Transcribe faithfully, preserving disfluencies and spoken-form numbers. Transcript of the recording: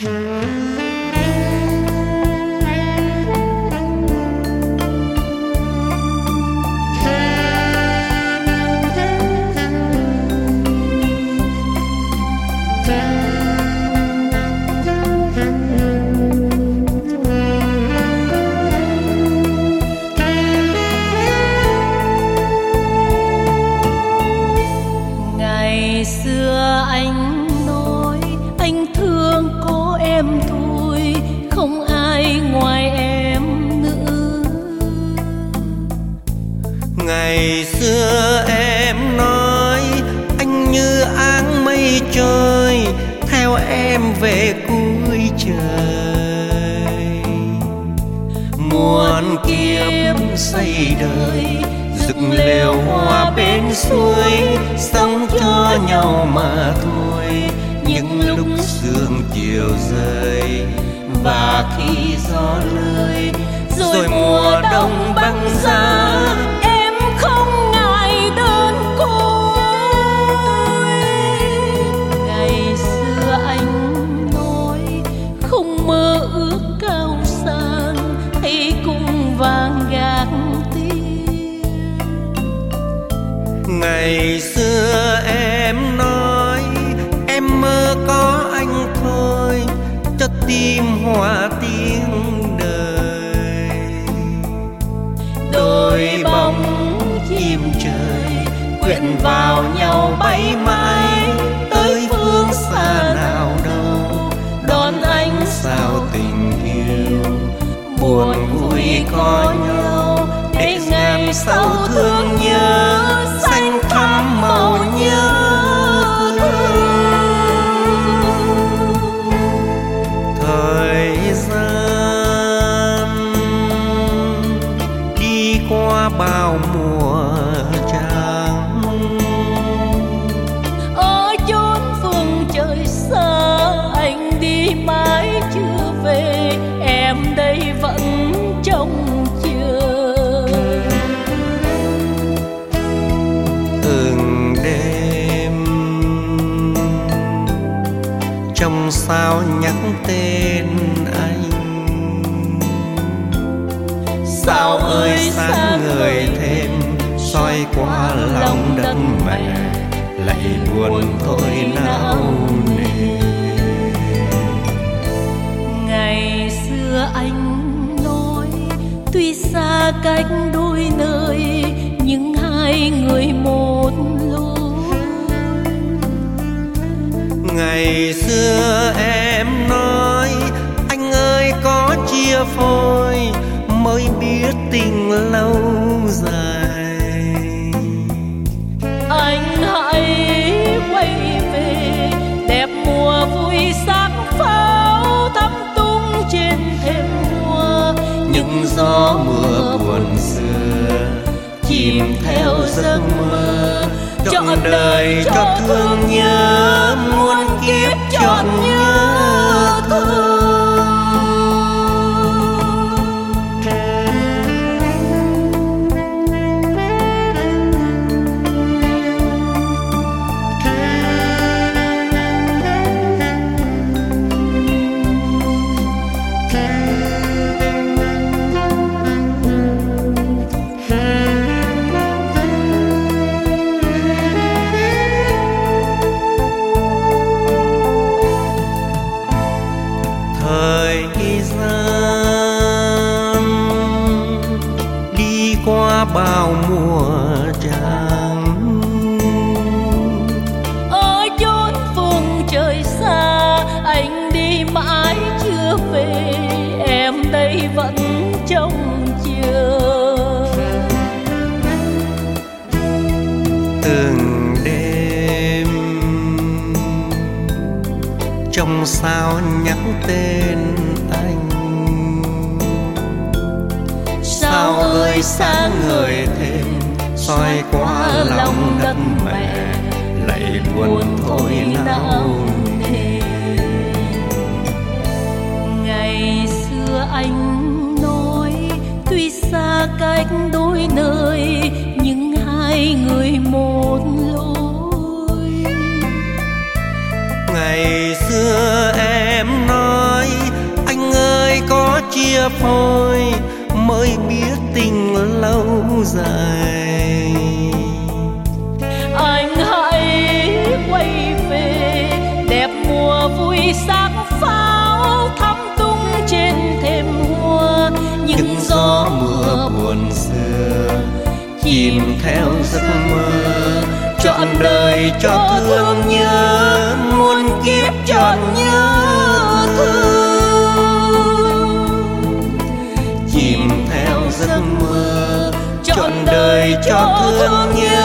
Ngày xưa anh nói anh thương có em thôi, không ai ngoài em nữa. Ngày xưa em nói anh như áng mây trôi, theo em về cuối trời. Muôn kiếp xây đời, dựng lều hoa bên suối, sống cho nhau mà thôi. Những lúc sương chiều rơi và khi gió lơi, rồi mùa đông băng giá, em không ngại đơn côi. Ngày xưa anh nói không mơ ước cao sang, hãy cùng vàng gác tiền. Ngày xưa em nói em mơ có anh thôi, cho tim hòa tiếng đời. Đôi bóng chim trời quyện vào nhau bay mãi, tới phương xa nào đâu đón ánh sao tình yêu. Buồn vui có nhau để ngàn sau thương nhớ, xanh thắm màu nhớ thương. Thời gian đi qua bao mùa trắng, ở chốn phương trời xa anh đi mãi chưa về, em đây vẫn trông chờ. Từng đêm trong sao nhắc tên anh, sao ơi sáng ngời thêm soi qua lòng đất mẹ, lại buồn thôi não nề. Ngày xưa anh nói tuy xa cách đôi nơi, nhưng hai người một lối. Ngày xưa em nói anh ơi có chia phôi, mới biết tình lâu dài. Anh hãy quay về, đẹp mùa vui sáng pháo thắm tung trên thềm hoa. Những gió mưa buồn xưa chìm theo giấc mơ, trọn đời cho thương nhớ, muôn kiếp trọn nhớ thương. Thời gian đi qua bao mùa trắng, ở chốn phương trời xa anh đi mãi chưa về, em đây vẫn trông chờ. Từng đêm trong sao nhắc tên anh, sao ơi sáng ngời thêm soi qua lòng đất mẹ, lại buồn thôi não nề. Ngày xưa anh nói tuy xa cách đôi nơi, nhưng hai người một lối. Ngày xưa em nói chia phôi mới biết tình lâu dài. Anh hãy quay về đẹp mùa vui sáng pháo thắm tung trên thềm hoa. Những, Những gió mưa buồn xưa chìm theo giấc mơ, trọn đời cho thương nhớ, muôn kiếp trọn nhớ thương. Chìm theo giấc mơ, trọn đời cho thương nhớ,